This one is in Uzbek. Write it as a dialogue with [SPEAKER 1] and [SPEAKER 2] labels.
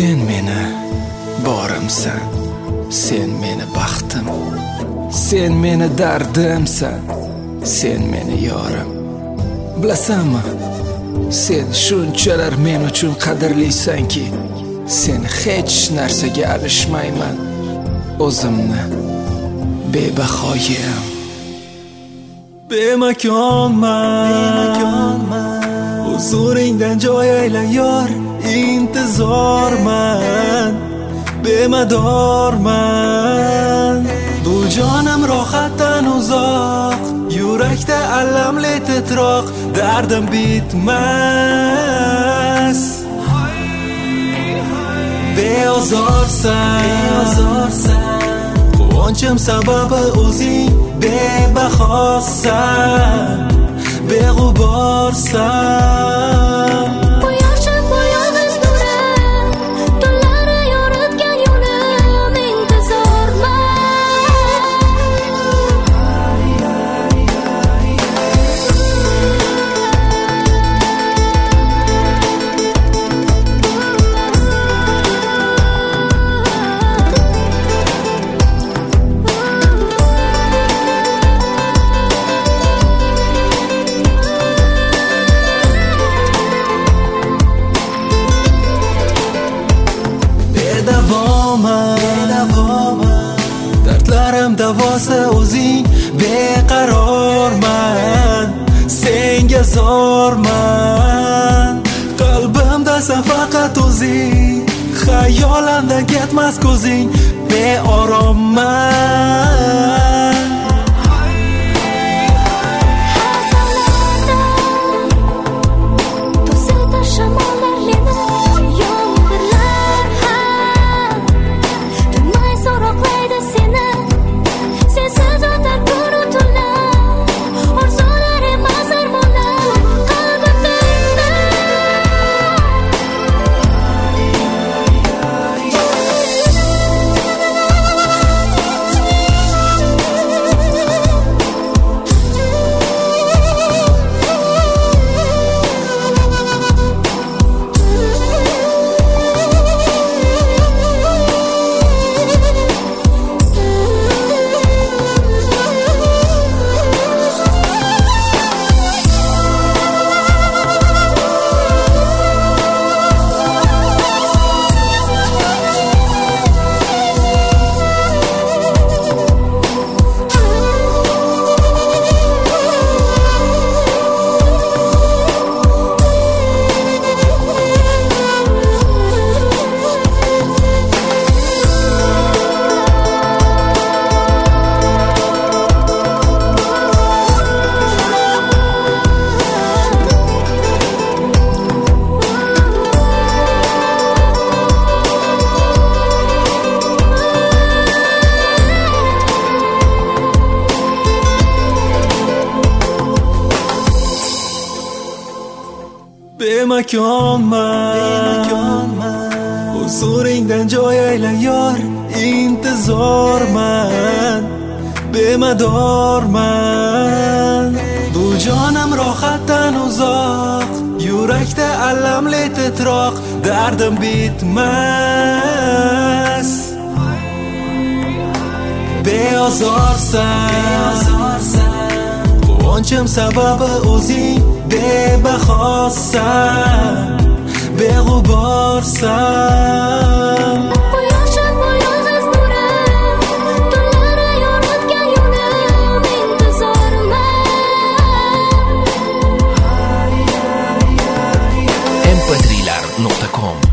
[SPEAKER 1] Sen meni borimsan, sen meni baxtim, sen meni dardimsan, sen meni yorim. Bilasanmi, sen shunchalar men uchun qadrlisanki, sen hech narsaga alishmayman. O'zimni bebahoyim. Bemakonman, huzuringdan joy ayla yor. Intizorman, bemadorman. Bu jonim rohatdan uzoq, yurakda alamli titroq, dardim bitmas. Beozorsan, quvonchim sababi o'zing, bebahosan, beg'uborsan. Dardlarim davosi o'zing, beqarorman, senga zorman. Qalbimda sen faqat o'zing, xayolimdan ketmas ko'zing, beoromman. Bemakonman, huzuringdan joy ayla yor. Intizorman, bemadorman. Bu jonim rohatdan uzoq, yurakda alamli titroq, dardim bitmas. Beozorsan, quvonchim sababi o'zing, bebahosan, beg'uborsan.
[SPEAKER 2] Quyoshim yolg'iz nurim, tunlari yoritgan yo'lim, intizorman.
[SPEAKER 3] mp3lar.com